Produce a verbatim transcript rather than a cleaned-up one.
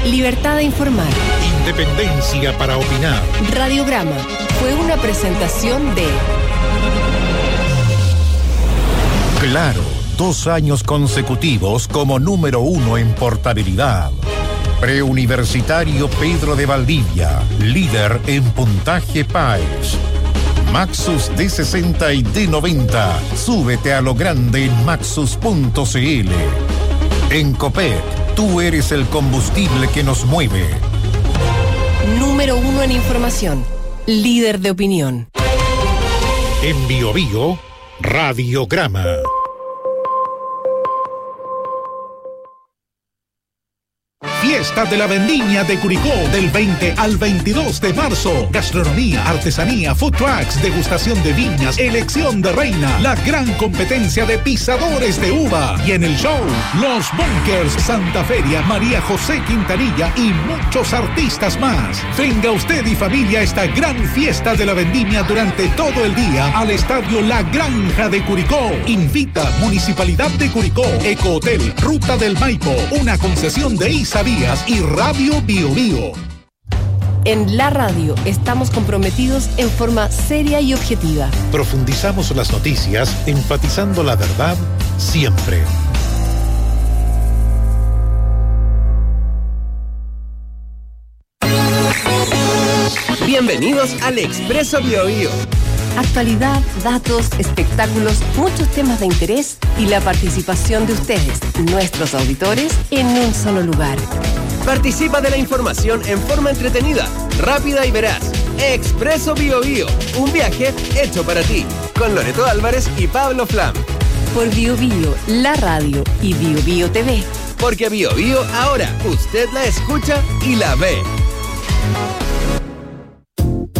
Libertad de informar. Independencia para opinar. Radiograma fue una presentación de... Claro, dos años consecutivos como número uno en portabilidad. Preuniversitario Pedro de Valdivia, líder en puntaje P A E S. Maxus D sesenta y D noventa. Súbete a lo grande en maxus punto c l. En Copec, tú eres el combustible que nos mueve. Número uno en información. Líder de opinión. En Bio Bio, Radiograma. Fiesta de la Vendimia de Curicó del veinte al veintidós de marzo. Gastronomía, artesanía, food trucks, degustación de viñas, elección de reina, la gran competencia de pisadores de uva. Y en el show, Los Bunkers, Santa Feria, María José Quintanilla y muchos artistas más. Venga usted y familia a esta gran fiesta de la Vendimia durante todo el día al Estadio La Granja de Curicó. Invita Municipalidad de Curicó, Ecohotel, Ruta del Maipo, una concesión de Isavías y Radio Bio Bio. En la radio estamos comprometidos en forma seria y objetiva. Profundizamos las noticias, enfatizando la verdad siempre. Bienvenidos al Expreso Bio Bio. Actualidad, datos, espectáculos, muchos temas de interés y la participación de ustedes, nuestros auditores, en un solo lugar. Participa de la información en forma entretenida, rápida y veraz. Expreso Bio Bio, un viaje hecho para ti, con Loreto Álvarez y Pablo Flam. Por Bio Bio, la radio y Bio Bio T V. Porque Bio Bio ahora usted la escucha y la ve.